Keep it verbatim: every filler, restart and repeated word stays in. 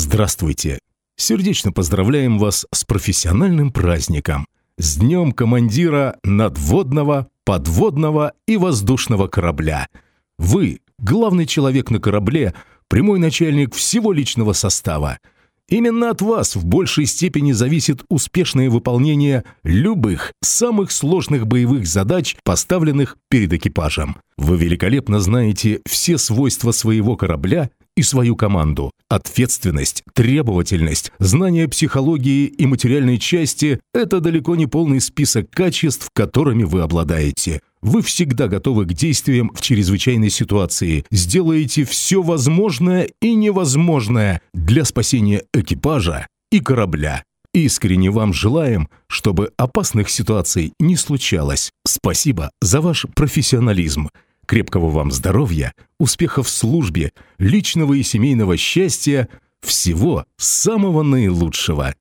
Здравствуйте! Сердечно поздравляем вас с профессиональным праздником, с Днем командира надводного, подводного и воздушного корабля. Вы – главный человек на корабле, прямой начальник всего личного состава. Именно от вас в большей степени зависит успешное выполнение любых, самых сложных боевых задач, поставленных перед экипажем. Вы великолепно знаете все свойства своего корабля и свою команду. Ответственность, требовательность, знание психологии и материальной части – это далеко не полный список качеств, которыми вы обладаете. Вы всегда готовы к действиям в чрезвычайной ситуации, сделаете все возможное и невозможное для спасения экипажа и корабля. Искренне вам желаем, чтобы опасных ситуаций не случалось. Спасибо за ваш профессионализм. Крепкого вам здоровья, успехов в службе, личного и семейного счастья, всего самого наилучшего.